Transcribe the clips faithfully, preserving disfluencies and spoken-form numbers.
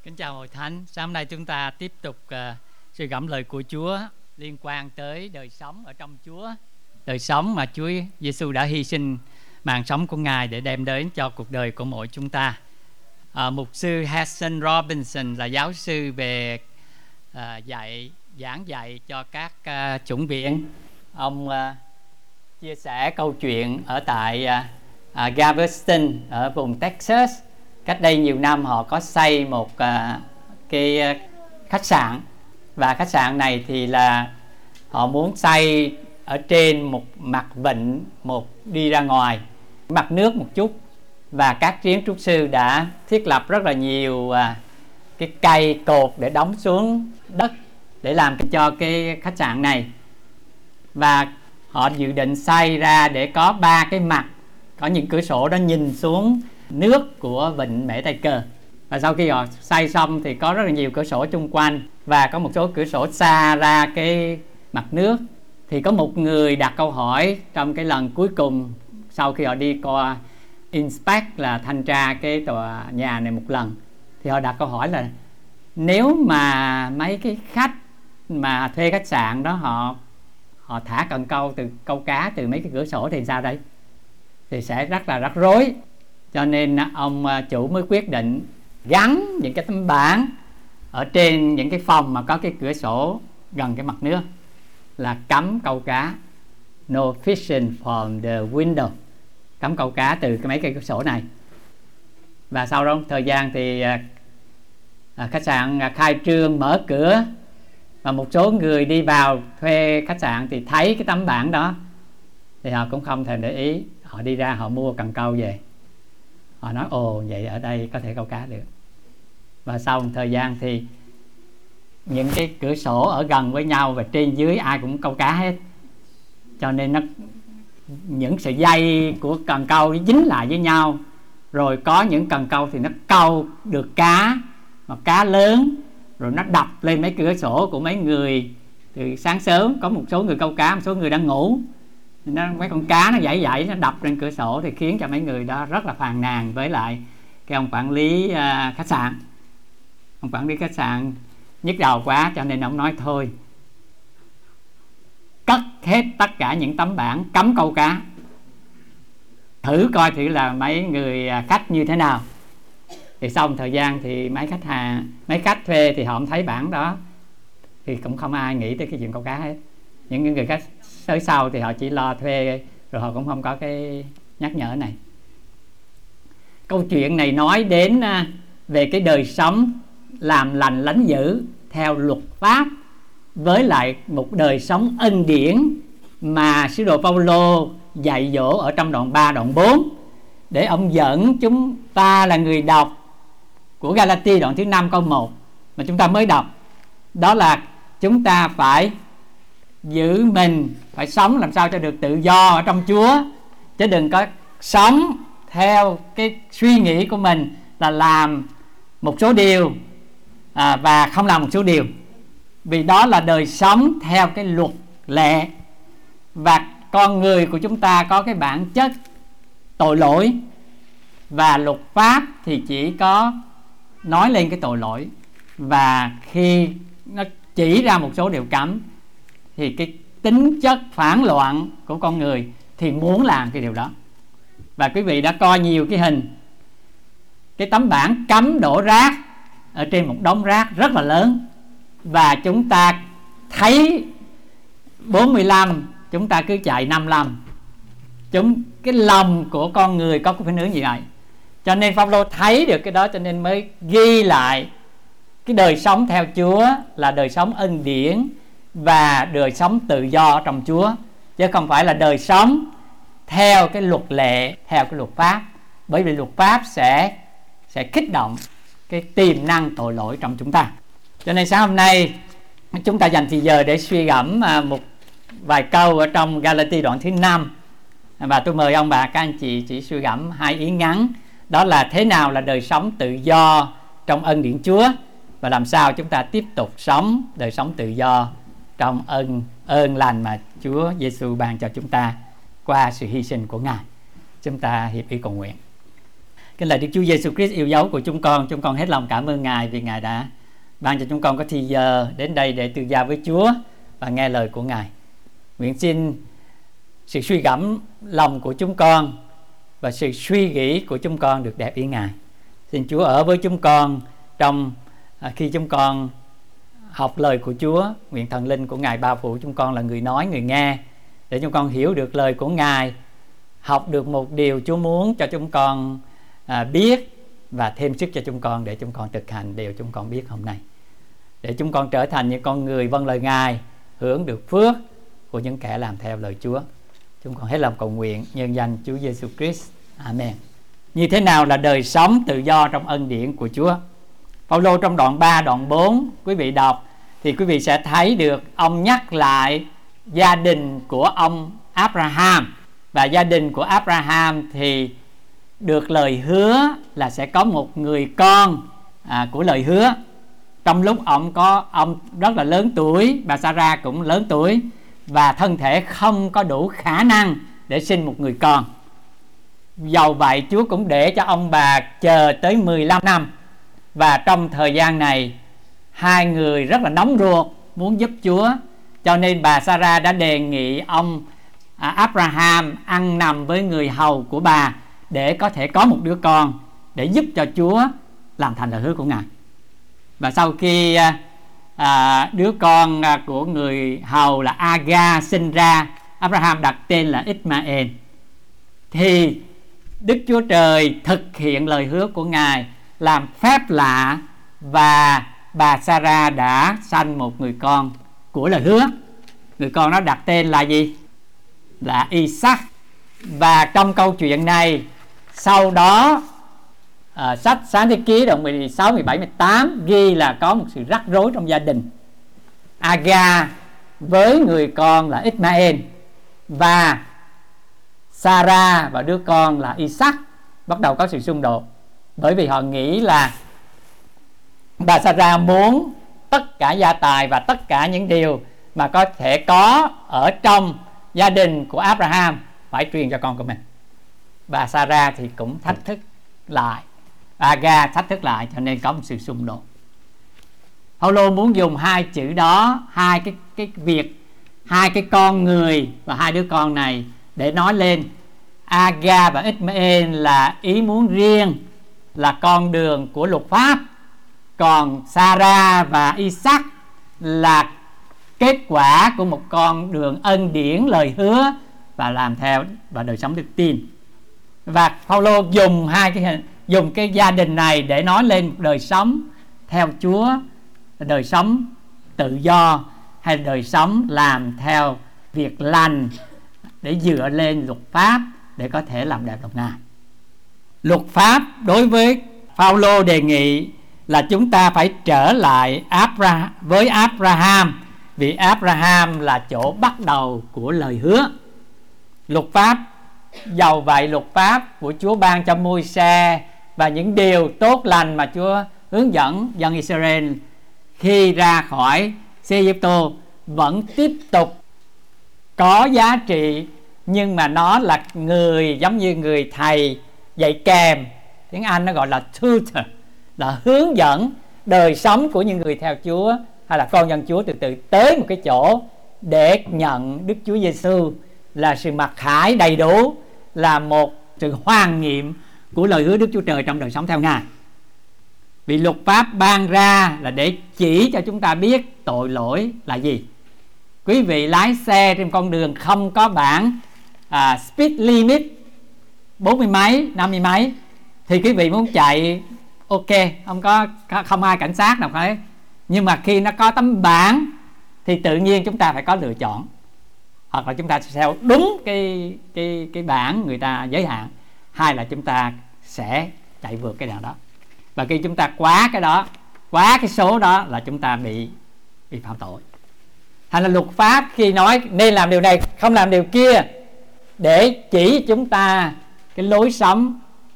Kính chào hội thánh. Sáng hôm nay chúng ta tiếp tục uh, suy gẫm lời của Chúa liên quan tới đời sống ở trong Chúa, đời sống mà Chúa Giêsu đã hy sinh mạng sống của Ngài để đem đến cho cuộc đời của mỗi chúng ta. Uh, mục sư Hassan Robinson là giáo sư về uh, dạy giảng dạy cho các uh, chủng viện. Ông uh, chia sẻ câu chuyện ở tại uh, uh, Galveston ở vùng Texas. Cách đây nhiều năm họ có xây một uh, cái uh, khách sạn, và khách sạn này thì là họ muốn xây ở trên một mặt vịnh, một đi ra ngoài mặt nước một chút, và các kiến trúc sư đã thiết lập rất là nhiều uh, cái cây cột để đóng xuống đất để làm cho cái khách sạn này. Và họ dự định xây ra để có ba cái mặt, có những cửa sổ đó nhìn xuống nước của vịnh Mễ Tây Cờ. Và sau khi họ xây xong thì có rất là nhiều cửa sổ chung quanh, và có một số cửa sổ xa ra cái mặt nước. Thì có một người đặt câu hỏi trong cái lần cuối cùng, sau khi họ đi qua inspect là thanh tra cái tòa nhà này một lần, thì họ đặt câu hỏi là nếu mà mấy cái khách mà thuê khách sạn đó họ họ thả cần câu từ câu cá từ mấy cái cửa sổ thì sao đây? Thì sẽ rất là rắc rối. Cho nên ông chủ mới quyết định gắn những cái tấm bảng ở trên những cái phòng mà có cái cửa sổ gần cái mặt nước là cấm câu cá, no fishing from the window, cấm câu cá từ cái mấy cái cửa sổ này. Và sau đó thời gian thì à, khách sạn khai trương mở cửa, và một số người đi vào thuê khách sạn thì thấy cái tấm bảng đó thì họ cũng không thèm để ý, họ đi ra họ mua cần câu về. Họ nói ồ vậy ở đây có thể câu cá được. Và sau một thời gian thì những cái cửa sổ ở gần với nhau và trên dưới ai cũng câu cá hết, cho nên nó những sợi dây của cần câu dính lại với nhau. Rồi có những cần câu thì nó câu được cá, mà cá lớn, rồi nó đập lên mấy cửa sổ của mấy người từ sáng sớm. Có một số người câu cá, một số người đang ngủ, nó, mấy con cá nó dãy dãy nó đập lên cửa sổ, thì khiến cho mấy người đó rất là phàn nàn với lại cái ông quản lý uh, khách sạn. Ông quản lý khách sạn nhức đầu quá, cho nên ông nói thôi cất hết tất cả những tấm bảng cấm câu cá, thử coi thử là mấy người khách như thế nào. Thì sau một thời gian thì mấy khách hàng mấy khách thuê thì họ không thấy bảng đó, thì cũng không ai nghĩ tới cái chuyện câu cá hết. Những người khách tới sau thì họ chỉ lo thuê, rồi họ cũng không có cái nhắc nhở này. Câu chuyện này nói đến về cái đời sống làm lành lánh dữ theo luật pháp, với lại một đời sống ân điển mà sứ đồ Phaolô dạy dỗ ở trong đoạn ba đoạn bốn, để ông dẫn chúng ta là người đọc của Galati đoạn thứ năm câu một mà chúng ta mới đọc. Đó là chúng ta phải giữ mình, phải sống làm sao cho được tự do ở trong Chúa, chứ đừng có sống theo cái suy nghĩ của mình là làm một số điều à, và không làm một số điều. Vì đó là đời sống theo cái luật lệ, và con người của chúng ta có cái bản chất tội lỗi, và luật pháp thì chỉ có nói lên cái tội lỗi, và khi nó chỉ ra một số điều cấm thì cái tính chất phản loạn của con người thì muốn làm cái điều đó. Và quý vị đã coi nhiều cái hình, cái tấm bảng cấm đổ rác ở trên một đống rác rất là lớn, và chúng ta thấy bốn mươi lăm, chúng ta cứ chạy năm mươi lăm. Chúng cái lòng của con người có cái phản ứng như vậy. Cho nên Phaolô thấy được cái đó, cho nên mới ghi lại cái đời sống theo Chúa là đời sống ân điển và đời sống tự do trong Chúa, chứ không phải là đời sống theo cái luật lệ, theo cái luật pháp. Bởi vì luật pháp sẽ sẽ kích động cái tiềm năng tội lỗi trong chúng ta. Cho nên sáng hôm nay chúng ta dành thời giờ để suy gẫm một vài câu ở trong Galati đoạn thứ năm, và tôi mời ông bà các anh chị chỉ suy gẫm hai ý ngắn. Đó là thế nào là đời sống tự do trong ân điển Chúa, và làm sao chúng ta tiếp tục sống đời sống tự do trong ơn ơn lành mà Chúa Giêsu ban cho chúng ta qua sự hy sinh của Ngài. Chúng ta hiệp ý cầu nguyện. Cái lời Đức Chúa Giêsu Christ yêu dấu của chúng con, chúng con hết lòng cảm ơn Ngài vì Ngài đã ban cho chúng con có thì giờ đến đây để tương giao với Chúa và nghe lời của Ngài. Nguyện xin sự suy gẫm lòng của chúng con và sự suy nghĩ của chúng con được đẹp ý Ngài. Xin Chúa ở với chúng con trong à, khi chúng con học lời của Chúa. Nguyện thần linh của Ngài bao phủ chúng con là người nói, người nghe, để chúng con hiểu được lời của Ngài, học được một điều Chúa muốn cho chúng con à, biết và thêm sức cho chúng con để chúng con thực hành điều chúng con biết hôm nay, để chúng con trở thành những con người vâng lời Ngài, hưởng được phước của những kẻ làm theo lời Chúa. Chúng con hết lòng cầu nguyện nhân danh Chúa Giêsu Christ. Amen. Như thế nào là đời sống tự do trong ân điển của Chúa? Phaolô trong đoạn ba, đoạn bốn, quý vị đọc thì quý vị sẽ thấy được ông nhắc lại gia đình của ông Abraham. Và gia đình của Abraham thì được lời hứa là sẽ có một người con à, của lời hứa. Trong lúc ông có ông rất là lớn tuổi, bà Sarah cũng lớn tuổi, và thân thể không có đủ khả năng để sinh một người con. Dầu vậy Chúa cũng để cho ông bà chờ tới mười lăm năm. Và trong thời gian này, hai người rất là nóng ruột muốn giúp Chúa, cho nên bà Sarah đã đề nghị ông Abraham ăn nằm với người hầu của bà để có thể có một đứa con, để giúp cho Chúa làm thành lời hứa của Ngài. Và sau khi à, đứa con của người hầu là Agar sinh ra, Abraham đặt tên là Ismael, thì Đức Chúa Trời thực hiện lời hứa của Ngài, làm phép lạ, và bà Sarah đã sanh một người con của lời hứa. Người con đó đặt tên là gì? Là Isaac. Và trong câu chuyện này, sau đó à, sách Sáng Thế Ký đoạn mười sáu, mười bảy, mười tám ghi là có một sự rắc rối trong gia đình. Agar với người con là Ismael, và Sarah và đứa con là Isaac bắt đầu có sự xung đột, bởi vì họ nghĩ là bà Sarah muốn tất cả gia tài và tất cả những điều mà có thể có ở trong gia đình của Abraham phải truyền cho con của mình. Bà Sarah thì cũng thách thức lại, Agar thách thức lại, cho nên có một sự xung đột. Phaolô muốn dùng hai chữ đó, hai cái cái việc, hai cái con người và hai đứa con này để nói lên Agar và Ismael là ý muốn riêng, là con đường của luật pháp, còn Sarah và Isaac là kết quả của một con đường ân điển, lời hứa và làm theo và đời sống đức tin. Và Phaolô dùng hai cái dùng cái gia đình này để nói lên một đời sống theo Chúa, đời sống tự do, hay đời sống làm theo việc lành để dựa lên luật pháp để có thể làm đẹp lòng Ngài. Luật pháp đối với Phaolô đề nghị là chúng ta phải trở lại Abra- với Abraham, vì Abraham là chỗ bắt đầu của lời hứa. Luật pháp, dầu vậy luật pháp của Chúa ban cho Môi-se và những điều tốt lành mà Chúa hướng dẫn dân Israel khi ra khỏi xứ Ai-Cập vẫn tiếp tục có giá trị, nhưng mà nó là người giống như người thầy dạy kèm, tiếng Anh nó gọi là tutor, là hướng dẫn đời sống của những người theo Chúa hay là con dân Chúa từ từ tới một cái chỗ để nhận Đức Chúa Giêsu là sự mặc khải đầy đủ, là một sự hoàn nghiệm của lời hứa Đức Chúa Trời trong đời sống theo Ngài. Vì luật pháp ban ra là để chỉ cho chúng ta biết tội lỗi là gì. Quý vị lái xe trên con đường không có bảng à, speed limit bốn mươi mấy, năm mươi mấy, thì quý vị muốn chạy ok, không có không ai cảnh sát nào phải. Nhưng mà khi nó có tấm bảng thì tự nhiên chúng ta phải có lựa chọn, hoặc là chúng ta sẽ theo đúng cái cái cái bảng người ta giới hạn, hay là chúng ta sẽ chạy vượt cái đoạn đó. Và khi chúng ta quá cái đó, quá cái số đó là chúng ta bị bị phạm tội. Hay là luật pháp khi nói nên làm điều này, không làm điều kia, để chỉ chúng ta cái lối sống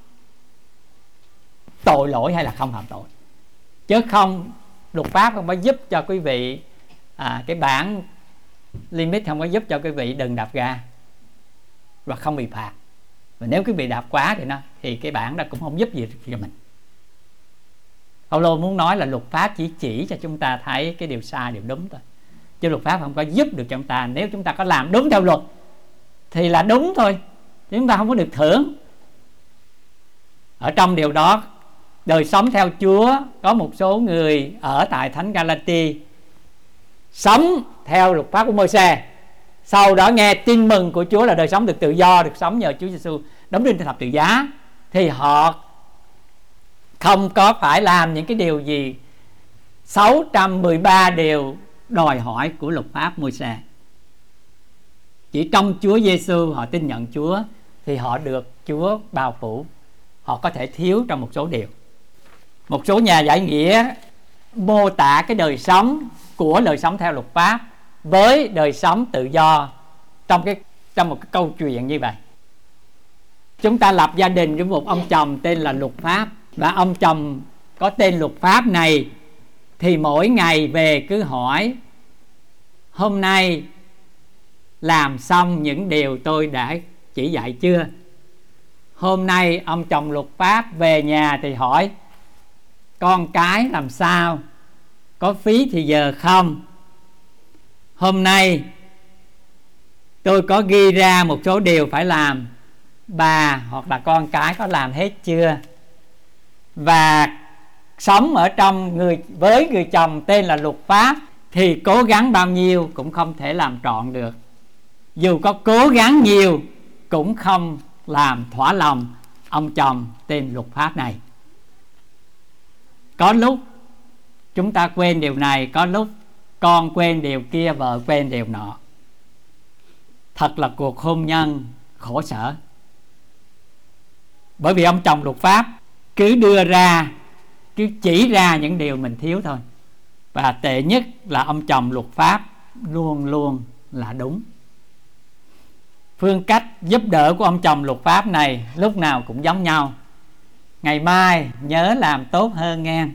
tội lỗi hay là không phạm tội, chứ không, luật pháp không có giúp cho quý vị à, cái bảng limit không có giúp cho quý vị đừng đạp ga và không bị phạt. Và nếu quý vị đạp quá thì nó thì cái bản đó cũng không giúp gì cho mình. Phaolô muốn nói là luật pháp chỉ chỉ cho chúng ta thấy cái điều sai, điều đúng thôi, chứ luật pháp không có giúp được cho chúng ta. Nếu chúng ta có làm đúng theo luật thì là đúng thôi, chúng ta không có được thưởng. Ở trong điều đó, đời sống theo Chúa, có một số người ở tại Thánh Galati sống theo luật pháp của Môi-se, sau đó nghe tin mừng của Chúa là đời sống được tự do, được sống nhờ Chúa Giêsu đóng đinh trên thập tự giá, thì họ không có phải làm những cái điều gì sáu trăm mười ba điều đòi hỏi của luật pháp Môi-se. Chỉ trong Chúa Giêsu họ tin nhận Chúa thì họ được Chúa bao phủ. Họ có thể thiếu trong một số điều. Một số nhà giải nghĩa mô tả cái đời sống của đời sống theo luật pháp với đời sống tự do trong cái trong một cái câu chuyện như vậy. Chúng ta lập gia đình với một ông chồng tên là Luật Pháp, và ông chồng có tên Luật Pháp này thì mỗi ngày về cứ hỏi: hôm nay làm xong những điều tôi đã chỉ dạy chưa? Hôm nay ông chồng Luật Pháp về nhà thì hỏi: con cái làm sao? Có phí thì giờ không? Hôm nay tôi có ghi ra một số điều phải làm, bà hoặc là con cái có làm hết chưa? Và sống ở trong người với người chồng tên là Luật Pháp thì cố gắng bao nhiêu cũng không thể làm trọn được. Dù có cố gắng nhiều cũng không làm thỏa lòng ông chồng tên Luật Pháp này. Có lúc chúng ta quên điều này, có lúc con quên điều kia, vợ quên điều nọ. Thật là cuộc hôn nhân khổ sở. Bởi vì ông chồng Luật Pháp cứ đưa ra, cứ chỉ ra những điều mình thiếu thôi. Và tệ nhất là ông chồng Luật Pháp luôn luôn là đúng. Phương cách giúp đỡ của ông chồng Luật Pháp này lúc nào cũng giống nhau: ngày mai nhớ làm tốt hơn nghe.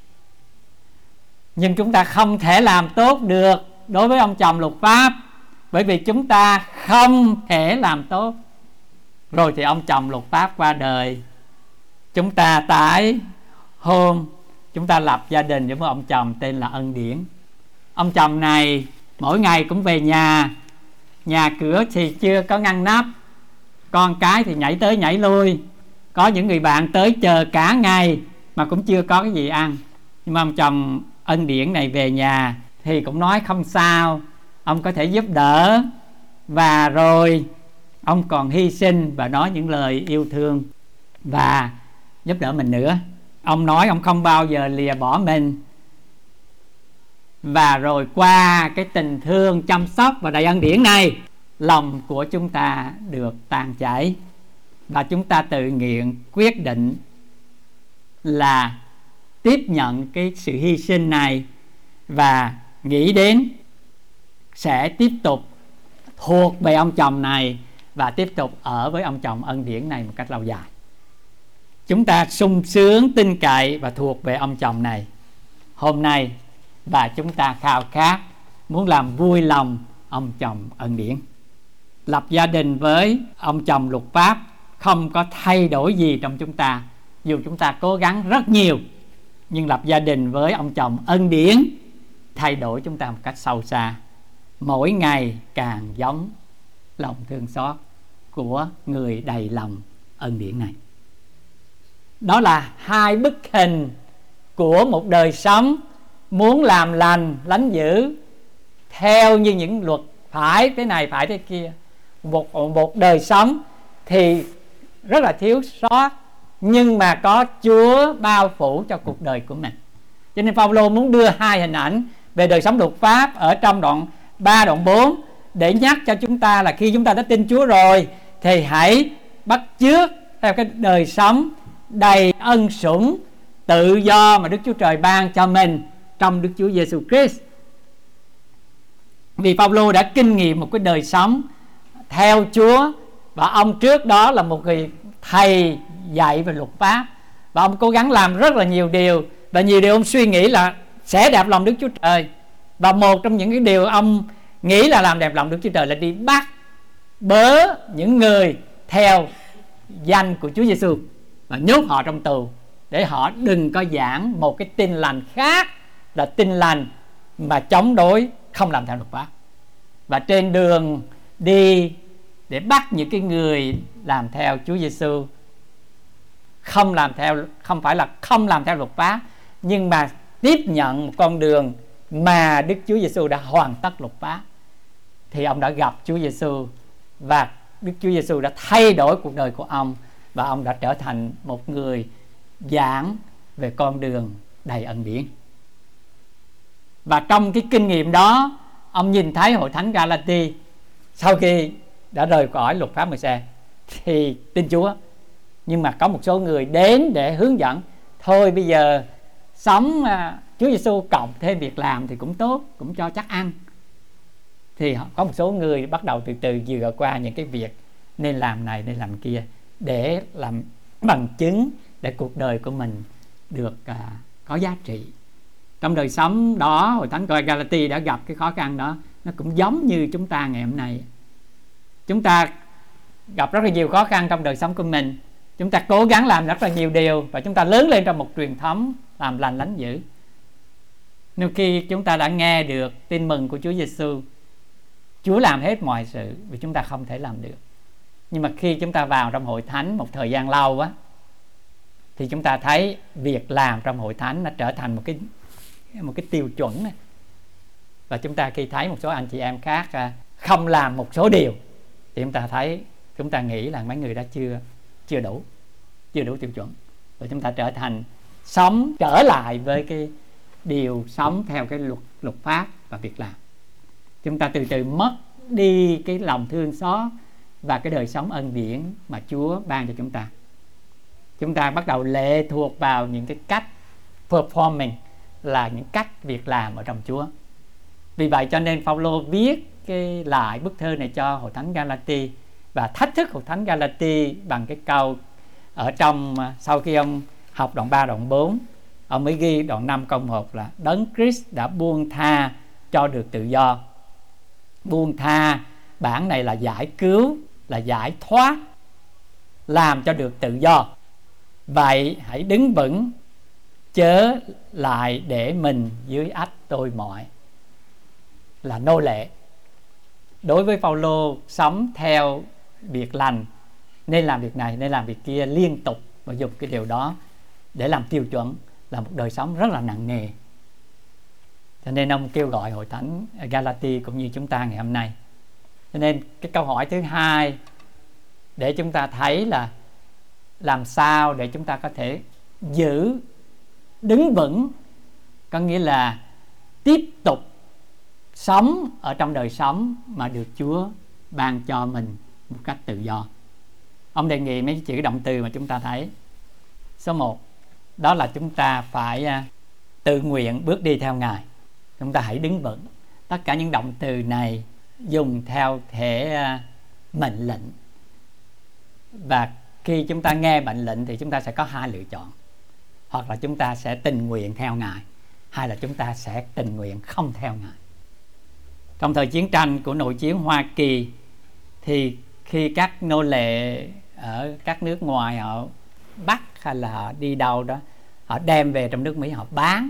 Nhưng chúng ta không thể làm tốt được đối với ông chồng Luật Pháp, bởi vì chúng ta không thể làm tốt. Rồi thì ông chồng Luật Pháp qua đời, chúng ta tái hôn, chúng ta lập gia đình với một ông chồng tên là Ân Điển. Ông chồng này mỗi ngày cũng về nhà, nhà cửa thì chưa có ngăn nắp, con cái thì nhảy tới nhảy lui, có những người bạn tới chờ cả ngày mà cũng chưa có cái gì ăn. Nhưng mà ông chồng Ân Điển này về nhà thì cũng nói không sao, ông có thể giúp đỡ. Và rồi ông còn hy sinh và nói những lời yêu thương và giúp đỡ mình nữa. Ông nói ông không bao giờ lìa bỏ mình. Và rồi qua cái tình thương, chăm sóc và đầy ân điển này, lòng của chúng ta được tan chảy, và chúng ta tự nguyện quyết định là tiếp nhận cái sự hy sinh này và nghĩ đến sẽ tiếp tục thuộc về ông chồng này và tiếp tục ở với ông chồng ân điển này một cách lâu dài. Chúng ta sung sướng, tin cậy và thuộc về ông chồng này hôm nay, và chúng ta khao khát muốn làm vui lòng ông chồng ân điển. Lập gia đình với ông chồng Luật Pháp không có thay đổi gì trong chúng ta, dù chúng ta cố gắng rất nhiều. Nhưng lập gia đình với ông chồng ân điển thay đổi chúng ta một cách sâu xa, mỗi ngày càng giống lòng thương xót của người đầy lòng ân điển này. Đó là hai bức hình của một đời sống muốn làm lành, lánh dữ theo như những luật phải thế này, phải thế kia. Một, một đời sống thì rất là thiếu sót, nhưng mà có Chúa bao phủ cho cuộc đời của mình. Cho nên Phaolô muốn đưa hai hình ảnh về đời sống luật pháp ở trong đoạn ba, đoạn bốn, để nhắc cho chúng ta là khi chúng ta đã tin Chúa rồi thì hãy bắt chước theo cái đời sống đầy ân sủng, tự do mà Đức Chúa Trời ban cho mình trong Đức Chúa Giêsu Christ. Vì Phaolô đã kinh nghiệm một cái đời sống theo Chúa, và ông trước đó là một người thầy dạy về luật pháp, và ông cố gắng làm rất là nhiều điều, và nhiều điều ông suy nghĩ là sẽ đẹp lòng Đức Chúa Trời. Và một trong những cái điều ông nghĩ là làm đẹp lòng Đức Chúa Trời là đi bắt bớ những người theo danh của Chúa Giêsu. và nhốt họ trong tù để họ đừng có giảng một cái tin lành khác, là tin lành mà chống đối, không làm theo luật pháp. Và trên đường đi để bắt những cái người làm theo Chúa Giêsu, không làm theo, không phải là không làm theo luật pháp, nhưng mà tiếp nhận một con đường mà Đức Chúa Giêsu đã hoàn tất luật pháp, thì ông đã gặp Chúa Giêsu và Đức Chúa Giêsu đã thay đổi cuộc đời của ông, và ông đã trở thành một người giảng về con đường đầy ân điển. Và trong cái kinh nghiệm đó, ông nhìn thấy hội thánh Galati sau khi đã rời khỏi luật pháp Môi-se thì tin Chúa. Nhưng mà có một số người đến để hướng dẫn, thôi bây giờ sống Chúa Giêsu cộng thêm việc làm thì cũng tốt, cũng cho chắc ăn. Thì có một số người bắt đầu từ từ dựa qua những cái việc nên làm này, nên làm kia, để làm bằng chứng để cuộc đời của mình được uh, có giá trị. Trong đời sống đó, hội thánh Galati đã gặp cái khó khăn đó. Nó cũng giống như chúng ta ngày hôm nay. Chúng ta gặp rất là nhiều khó khăn trong đời sống của mình. Chúng ta cố gắng làm rất là nhiều điều, và chúng ta lớn lên trong một truyền thống làm lành lánh dữ. Nhưng khi chúng ta đã nghe được tin mừng của Chúa Giêsu, Chúa làm hết mọi sự, vì chúng ta không thể làm được. Nhưng mà khi chúng ta vào trong hội thánh một thời gian lâu á, thì chúng ta thấy việc làm trong hội thánh nó trở thành một cái một cái tiêu chuẩn này. Và chúng ta khi thấy một số anh chị em khác không làm một số điều, thì chúng ta thấy, chúng ta nghĩ là mấy người đó chưa chưa đủ, chưa đủ tiêu chuẩn. Và chúng ta trở thành sống trở lại với cái điều sống theo cái luật luật pháp và việc làm. Chúng ta từ từ mất đi cái lòng thương xót và cái đời sống ân điển mà Chúa ban cho chúng ta. Chúng ta bắt đầu lệ thuộc vào những cái cách performing, là những cách việc làm ở trong Chúa. Vì vậy cho nên Phaolô viết cái lại bức thư này cho hội thánh Galati và thách thức hội thánh Galati bằng cái câu ở trong, sau khi ông học đoạn ba đoạn bốn, ông mới ghi đoạn năm câu một là: Đấng Christ đã buông tha cho được tự do. Buông tha bản này là giải cứu, là giải thoát, làm cho được tự do. Vậy hãy đứng vững, chớ lại để mình dưới ách tôi mọi, là nô lệ. Đối với Phaolô, sống theo việc lành, nên làm việc này, nên làm việc kia liên tục, và dùng cái điều đó để làm tiêu chuẩn, là một đời sống rất là nặng nề. Cho nên ông kêu gọi hội thánh Galati cũng như chúng ta ngày hôm nay. Cho nên cái câu hỏi thứ hai để chúng ta thấy là làm sao để chúng ta có thể giữ, đứng vững, có nghĩa là tiếp tục sống ở trong đời sống mà được Chúa ban cho mình một cách tự do. Ông đề nghị mấy chữ động từ mà chúng ta thấy. Số một, đó là chúng ta phải tự nguyện bước đi theo Ngài. Chúng ta hãy đứng vững. Tất cả những động từ này dùng theo thể mệnh lệnh. Và khi chúng ta nghe mệnh lệnh thì chúng ta sẽ có hai lựa chọn. Hoặc là chúng ta sẽ tình nguyện theo Ngài, hay là chúng ta sẽ tình nguyện không theo Ngài. Trong thời chiến tranh của nội chiến Hoa Kỳ, thì khi các nô lệ ở các nước ngoài họ bắt hay là họ đi đâu đó, họ đem về trong nước Mỹ họ bán,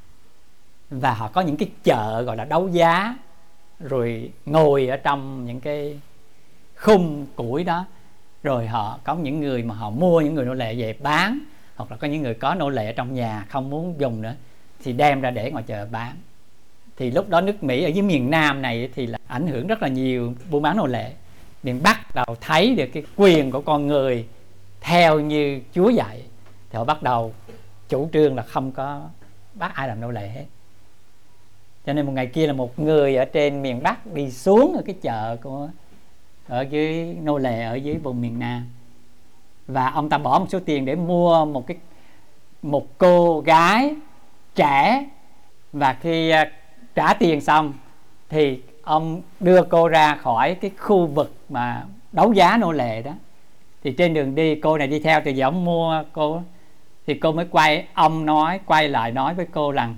và họ có những cái chợ gọi là đấu giá, rồi ngồi ở trong những cái khung củi đó, rồi họ có những người mà họ mua những người nô lệ về bán, hoặc là có những người có nô lệ ở trong nhà không muốn dùng nữa thì đem ra để ngoài chợ bán. Thì lúc đó nước Mỹ ở dưới miền Nam này thì là ảnh hưởng rất là nhiều buôn bán nô lệ. Miền Bắc đầu thấy được cái quyền của con người theo như Chúa dạy, thì họ bắt đầu chủ trương là không có bắt ai làm nô lệ hết. Cho nên một ngày kia là một người ở trên miền Bắc đi xuống ở cái chợ của ở dưới nô lệ ở dưới vùng miền Nam, và ông ta bỏ một số tiền để mua một cái một cô gái trẻ, và khi trả tiền xong thì ông đưa cô ra khỏi cái khu vực mà đấu giá nô lệ đó. Thì trên đường đi, cô này đi theo từ giờ ông mua cô, thì cô mới quay, ông nói quay lại nói với cô rằng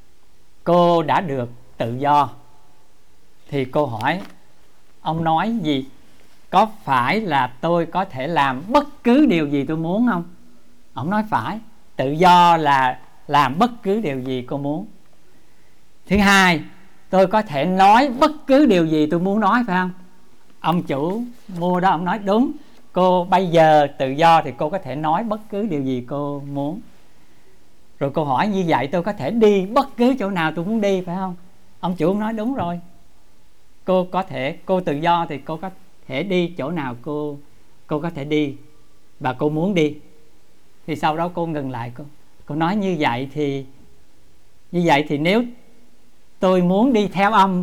cô đã được tự do. Thì cô hỏi ông nói gì? Có phải là tôi có thể làm bất cứ điều gì tôi muốn không? Ông nói phải, tự do là làm bất cứ điều gì cô muốn. Thứ hai, tôi có thể nói bất cứ điều gì tôi muốn nói, phải không? Ông chủ mua đó ông nói đúng, cô bây giờ tự do thì cô có thể nói bất cứ điều gì cô muốn. Rồi cô hỏi như vậy tôi có thể đi bất cứ chỗ nào tôi muốn đi, phải không? Ông chủ nói đúng rồi, cô có thể, cô tự do thì cô có thể đi chỗ nào cô cô có thể đi và cô muốn đi. Thì sau đó cô ngừng lại, cô cô nói như vậy thì như vậy thì nếu tôi muốn đi theo ông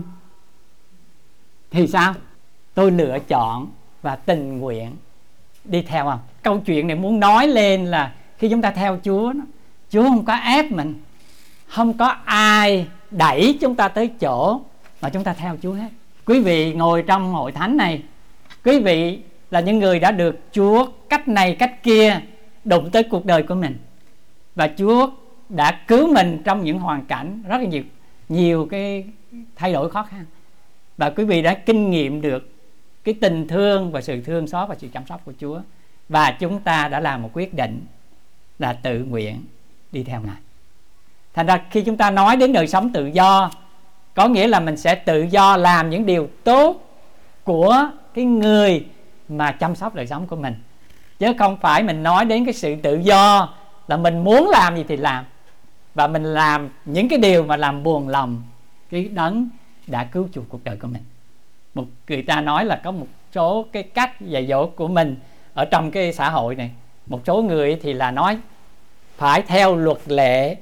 thì sao? Tôi lựa chọn và tình nguyện đi theo ông. Câu chuyện này muốn nói lên là khi chúng ta theo Chúa, Chúa không có ép mình, không có ai đẩy chúng ta tới chỗ mà chúng ta theo Chúa hết. Quý vị ngồi trong hội thánh này, quý vị là những người đã được Chúa cách này cách kia đụng tới cuộc đời của mình, và Chúa đã cứu mình trong những hoàn cảnh rất là nhiều nhiều cái thay đổi khó khăn, và quý vị đã kinh nghiệm được cái tình thương và sự thương xót và sự chăm sóc của Chúa, và chúng ta đã làm một quyết định là tự nguyện đi theo Ngài. Thành ra khi chúng ta nói đến đời sống tự do, có nghĩa là mình sẽ tự do làm những điều tốt của cái người mà chăm sóc đời sống của mình, chứ không phải mình nói đến cái sự tự do là mình muốn làm gì thì làm, và mình làm những cái điều mà làm buồn lòng cái đấng đã cứu chuộc cuộc đời của mình. Một người ta nói là có một số cái cách dạy dỗ của mình ở trong cái xã hội này. Một số người thì là nói phải theo luật lệ,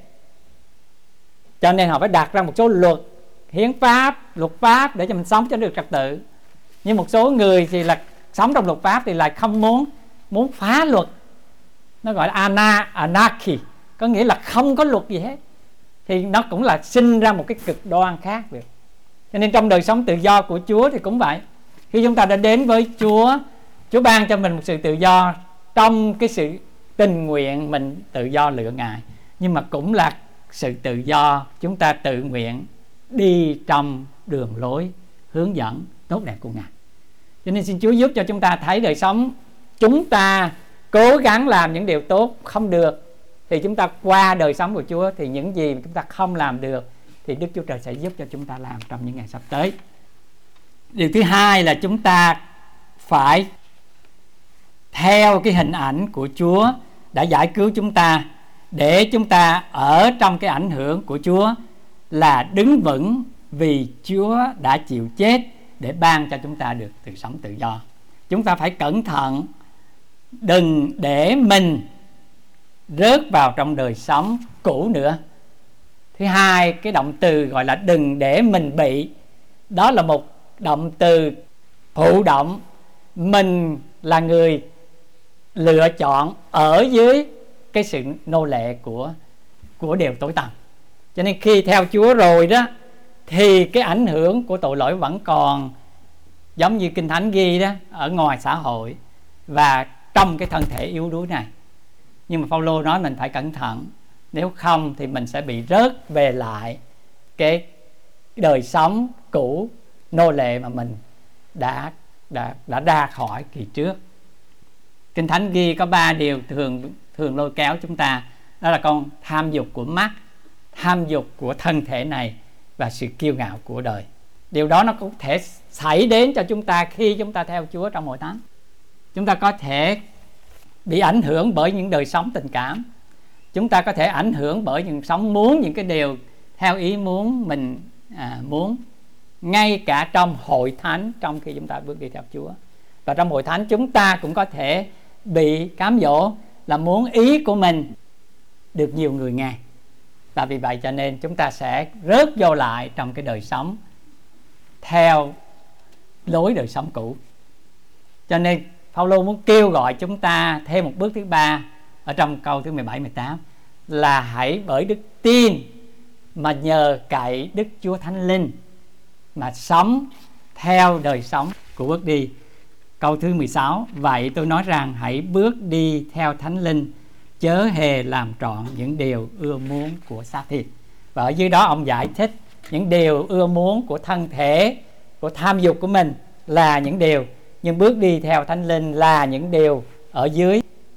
cho nên họ phải đặt ra một số luật, hiến pháp, luật pháp để cho mình sống cho được trật tự. Nhưng một số người thì là sống trong luật pháp thì lại không muốn muốn phá luật, nó gọi là ana, anarchy, có nghĩa là không có luật gì hết. Thì nó cũng là sinh ra một cái cực đoan khác được. Cho nên trong đời sống tự do của Chúa thì cũng vậy. Khi chúng ta đã đến với Chúa, Chúa ban cho mình một sự tự do trong cái sự tình nguyện mình tự do lựa Ngài, nhưng mà cũng là sự tự do chúng ta tự nguyện đi trong đường lối hướng dẫn tốt đẹp của Ngài. Cho nên xin Chúa giúp cho chúng ta thấy đời sống chúng ta cố gắng làm những điều tốt không được, thì chúng ta qua đời sống của Chúa thì những gì mà chúng ta không làm được thì Đức Chúa Trời sẽ giúp cho chúng ta làm trong những ngày sắp tới. Điều thứ hai là chúng ta phải theo cái hình ảnh của Chúa đã giải cứu chúng ta, để chúng ta ở trong cái ảnh hưởng của Chúa là đứng vững, vì Chúa đã chịu chết để ban cho chúng ta được sự sống tự do. Chúng ta phải cẩn thận đừng để mình rớt vào trong đời sống cũ nữa. Thứ hai, cái động từ gọi là đừng để mình bị, đó là một động từ thụ động. Mình là người lựa chọn ở dưới cái sự nô lệ của của điều tối tăm. Cho nên khi theo Chúa rồi đó, thì cái ảnh hưởng của tội lỗi vẫn còn, giống như Kinh Thánh ghi đó, ở ngoài xã hội và trong cái thân thể yếu đuối này. Nhưng mà Phaolô nói mình phải cẩn thận, nếu không thì mình sẽ bị rớt về lại cái đời sống cũ nô lệ mà mình đã đã đã ra khỏi kỳ trước. Kinh Thánh ghi có ba điều thường thường lôi kéo chúng ta, đó là con tham dục của mắt, tham dục của thân thể này và sự kiêu ngạo của đời. Điều đó nó cũng thể xảy đến cho chúng ta khi chúng ta theo Chúa trong hội thánh. Chúng ta có thể bị ảnh hưởng bởi những đời sống tình cảm, chúng ta có thể ảnh hưởng bởi những sống muốn những cái điều theo ý muốn mình à, muốn, ngay cả trong hội thánh, trong khi chúng ta bước đi theo Chúa. Và trong hội thánh chúng ta cũng có thể bị cám dỗ là muốn ý của mình được nhiều người nghe, và vì vậy cho nên chúng ta sẽ rớt vô lại trong cái đời sống theo lối đời sống cũ. Cho nên Phaolô muốn kêu gọi chúng ta thêm một bước thứ ba ở trong câu thứ mười bảy mười tám, là hãy bởi đức tin mà nhờ cậy Đức Chúa Thánh Linh mà sống theo đời sống của bước đi. Câu thứ mười sáu, vậy tôi nói rằng hãy bước đi theo Thánh Linh, chớ hề làm trọn những điều ưa muốn của xác thịt. Và ở dưới đó ông giải thích những điều ưa muốn của thân thể, của tham dục của mình là những điều, nhưng bước đi theo Thánh Linh là những điều ở dưới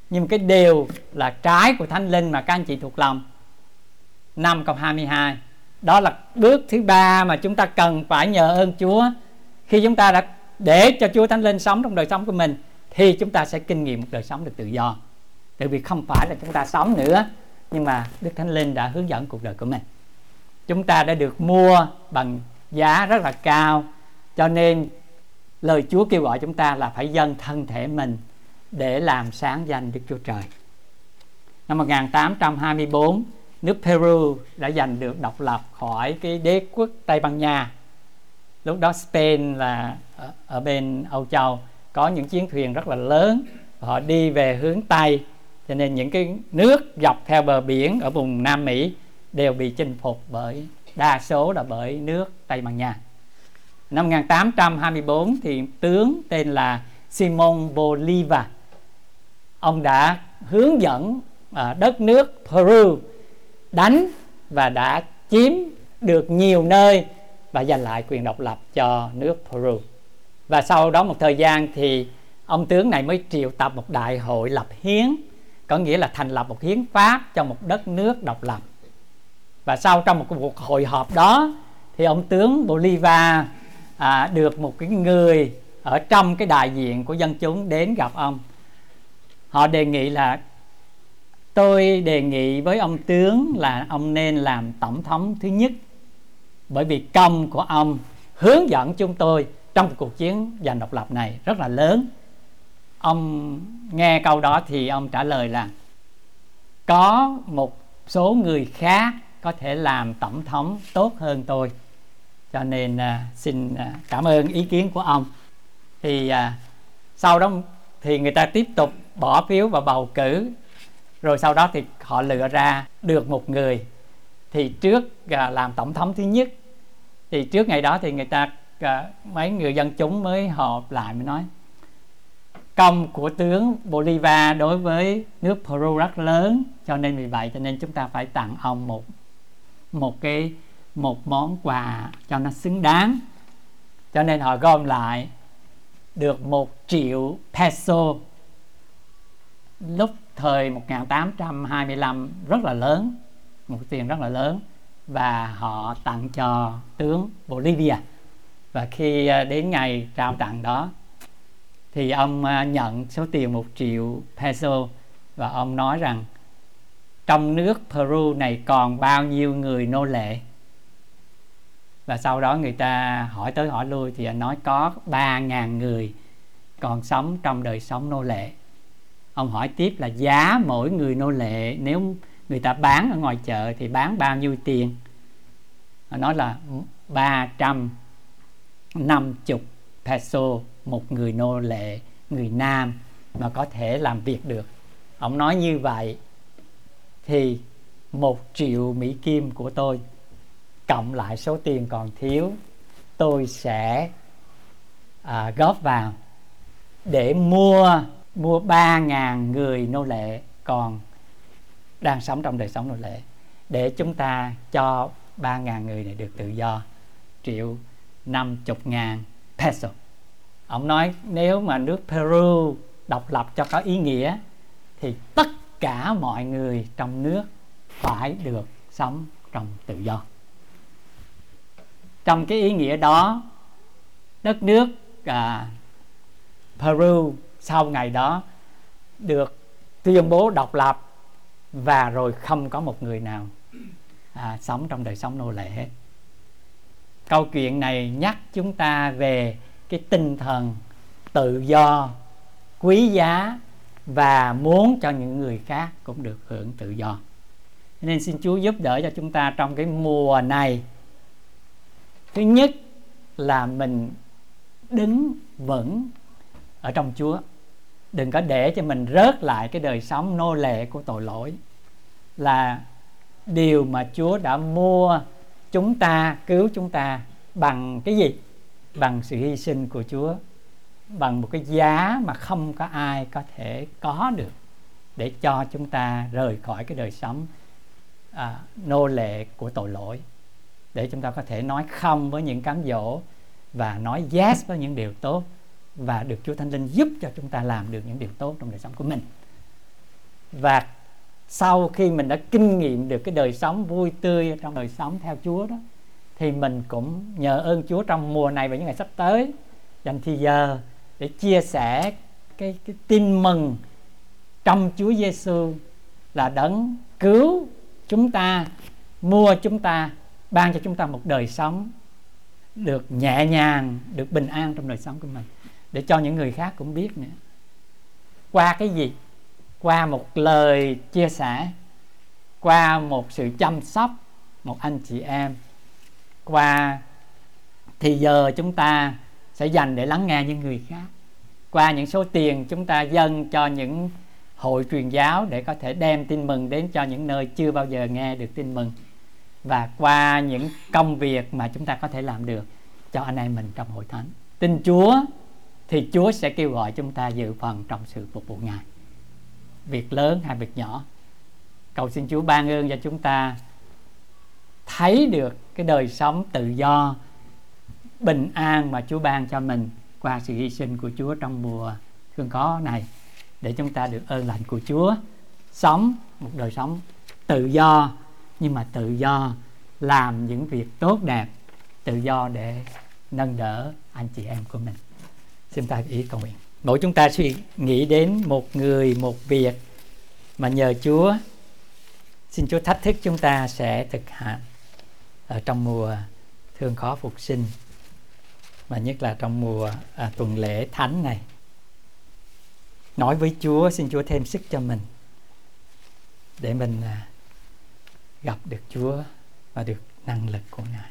Nhưng cái điều là trái của Thánh Linh mà các anh chị thuộc lòng, năm câu hai mươi hai, đó là bước thứ ba mà chúng ta cần phải nhờ ơn Chúa. Khi chúng ta đã để cho Chúa Thánh Linh sống trong đời sống của mình thì chúng ta sẽ kinh nghiệm một đời sống được tự do. Tại vì không phải là chúng ta sống nữa, nhưng mà Đức Thánh Linh đã hướng dẫn cuộc đời của mình. Chúng ta đã được mua bằng giá rất là cao, cho nên lời Chúa kêu gọi chúng ta là phải dâng thân thể mình để làm sáng danh Đức Chúa Trời. Năm một nghìn tám trăm hai mươi bốn, nước Peru đã giành được độc lập khỏi cái đế quốc Tây Ban Nha. Lúc đó Spain là ở, ở bên Âu Châu có những chiến thuyền rất là lớn, họ đi về hướng Tây, cho nên những cái nước dọc theo bờ biển ở vùng Nam Mỹ đều bị chinh phục bởi, đa số là bởi nước Tây Ban Nha. Năm một nghìn tám trăm hai mươi bốn thì tướng tên là Simón Bolívar, ông đã hướng dẫn à, đất nước Peru đánh và đã chiếm được nhiều nơi và giành lại quyền độc lập cho nước Peru. Và sau đó một thời gian thì ông tướng này mới triệu tập một đại hội lập hiến, có nghĩa là thành lập một hiến pháp cho một đất nước độc lập. Và sau trong một cuộc hội họp đó thì ông tướng Bolívar à, được một cái người ở trong cái đại diện của dân chúng đến gặp ông. Họ đề nghị là tôi đề nghị với ông tướng là ông nên làm tổng thống thứ nhất, bởi vì công của ông hướng dẫn chúng tôi trong cuộc chiến giành độc lập này rất là lớn. Ông nghe câu đó thì ông trả lời là có một số người khác có thể làm tổng thống tốt hơn tôi, cho nên à, xin à, cảm ơn ý kiến của ông. Thì à, sau đó thì người ta tiếp tục bỏ phiếu và bầu cử, rồi sau đó thì họ lựa ra được một người. Thì trước à, làm tổng thống thứ nhất, thì trước ngày đó thì người ta à, mấy người dân chúng mới họp lại mới nói công của tướng Bolívar đối với nước Peru rất lớn, cho nên vì vậy cho nên chúng ta phải tặng ông một một cái một món quà cho nó xứng đáng. Cho nên họ gom lại được một triệu peso, lúc thời một nghìn tám trăm hai mươi lăm rất là lớn, một tiền rất là lớn, và họ tặng cho tướng Bolivia. Và khi đến ngày trao tặng đó thì ông nhận số tiền một triệu peso và ông nói rằng trong nước Peru này còn bao nhiêu người nô lệ. Và sau đó người ta hỏi tới hỏi lui thì anh nói có ba ngàn người còn sống trong đời sống nô lệ. Ông hỏi tiếp là giá mỗi người nô lệ nếu người ta bán ở ngoài chợ thì bán bao nhiêu tiền. Ông nói là ba trăm năm mươi peso một người nô lệ, người nam mà có thể làm việc được. Ông nói như vậy thì một triệu Mỹ Kim của tôi cộng lại số tiền còn thiếu, tôi sẽ à, góp vào để mua mua ba ngàn người nô lệ còn đang sống trong đời sống nô lệ, để chúng ta cho ba ngàn người này được tự do. Triệu năm mươi ngàn peso. Ông nói nếu mà nước Peru độc lập cho có ý nghĩa thì tất cả mọi người trong nước phải được sống trong tự do. Trong cái ý nghĩa đó, đất nước à, Peru sau ngày đó được tuyên bố độc lập, và rồi không có một người nào à, sống trong đời sống nô lệ hết. Câu chuyện này nhắc chúng ta về cái tinh thần tự do, quý giá và muốn cho những người khác cũng được hưởng tự do. Nên xin Chúa giúp đỡ cho chúng ta trong cái mùa này. Thứ nhất là mình đứng vững ở trong Chúa, đừng có để cho mình rớt lại cái đời sống nô lệ của tội lỗi, là điều mà Chúa đã mua chúng ta, cứu chúng ta bằng cái gì? Bằng sự hy sinh của Chúa, bằng một cái giá mà không có ai có thể có được, để cho chúng ta rời khỏi cái đời sống à, nô lệ của tội lỗi, để chúng ta có thể nói không với những cám dỗ và nói yes với những điều tốt, và được Chúa Thánh Linh giúp cho chúng ta làm được những điều tốt trong đời sống của mình. Và sau khi mình đã kinh nghiệm được cái đời sống vui tươi trong đời sống theo Chúa đó, thì mình cũng nhờ ơn Chúa trong mùa này và những ngày sắp tới dành thì giờ để chia sẻ cái, cái tin mừng trong Chúa Giêsu là đấng cứu chúng ta, mua chúng ta, ban cho chúng ta một đời sống được nhẹ nhàng, được bình an trong đời sống của mình, để cho những người khác cũng biết nữa. Qua cái gì? Qua một lời chia sẻ, qua một sự chăm sóc một anh chị em, qua thì giờ chúng ta sẽ dành để lắng nghe những người khác, qua những số tiền chúng ta dâng cho những hội truyền giáo để có thể đem tin mừng đến cho những nơi chưa bao giờ nghe được tin mừng, và qua những công việc mà chúng ta có thể làm được cho anh em mình trong hội thánh. Tin Chúa thì Chúa sẽ kêu gọi chúng ta dự phần trong sự phục vụ Ngài, việc lớn hay việc nhỏ. Cầu xin Chúa ban ơn cho chúng ta thấy được cái đời sống tự do, bình an mà Chúa ban cho mình qua sự hy sinh của Chúa trong mùa thương khó này, để chúng ta được ơn lành của Chúa, sống một đời sống tự do, nhưng mà tự do làm những việc tốt đẹp, tự do để nâng đỡ anh chị em của mình. Xin ta ý cầu nguyện. Mỗi chúng ta suy nghĩ đến một người, một việc mà nhờ Chúa, xin Chúa thách thức chúng ta sẽ thực hành ở trong mùa thương khó phục sinh, mà nhất là trong mùa à, tuần lễ thánh này. Nói với Chúa, xin Chúa thêm sức cho mình để mình à, gặp được Chúa và được năng lực của Ngài.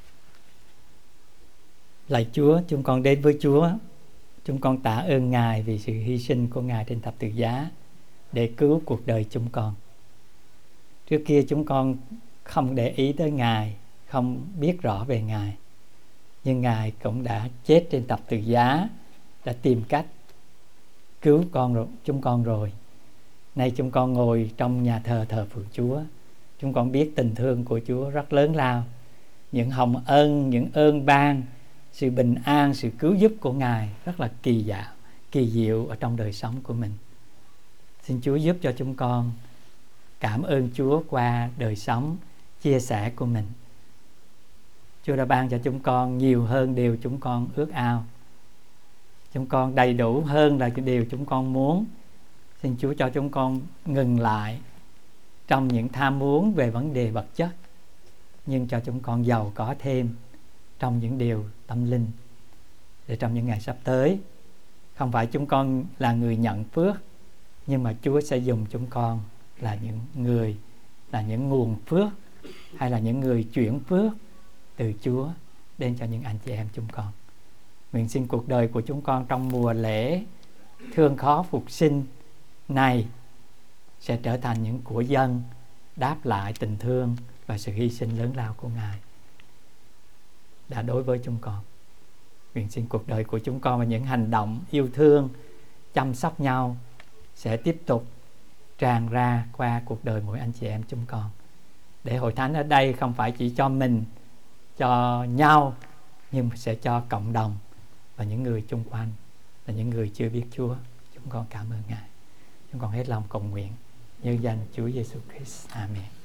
Lạy Chúa, chúng con đến với Chúa, chúng con tạ ơn Ngài vì sự hy sinh của Ngài trên thập tự giá để cứu cuộc đời chúng con. Trước kia chúng con không để ý tới Ngài, không biết rõ về Ngài, nhưng Ngài cũng đã chết trên thập tự giá, đã tìm cách cứu con rồi, chúng con rồi. Nay chúng con ngồi trong nhà thờ thờ phượng Chúa, chúng con biết tình thương của Chúa rất lớn lao, những hồng ân, những ơn ban, sự bình an, sự cứu giúp của Ngài rất là kỳ dạo, kỳ diệu ở trong đời sống của mình. Xin Chúa giúp cho chúng con cảm ơn Chúa qua đời sống chia sẻ của mình. Chúa đã ban cho chúng con nhiều hơn điều chúng con ước ao, chúng con đầy đủ hơn là cái điều chúng con muốn. Xin Chúa cho chúng con ngừng lại trong những tham muốn về vấn đề vật chất, nhưng cho chúng con giàu có thêm trong những điều tâm linh, để trong những ngày sắp tới, không phải chúng con là người nhận phước, nhưng mà Chúa sẽ dùng chúng con là những người, là những nguồn phước, hay là những người chuyển phước từ Chúa đến cho những anh chị em chúng con. Nguyện xin cuộc đời của chúng con trong mùa lễ thương khó phục sinh này sẽ trở thành những của dân đáp lại tình thương và sự hy sinh lớn lao của Ngài đã đối với chúng con. Nguyện xin cuộc đời của chúng con và những hành động yêu thương, chăm sóc nhau sẽ tiếp tục tràn ra qua cuộc đời mỗi anh chị em chúng con, để hội thánh ở đây không phải chỉ cho mình, cho nhau, nhưng mà sẽ cho cộng đồng và những người chung quanh, và những người chưa biết Chúa. Chúng con cảm ơn Ngài. Chúng con hết lòng cầu nguyện nhân danh Chúa Giêsu Christ. Amen.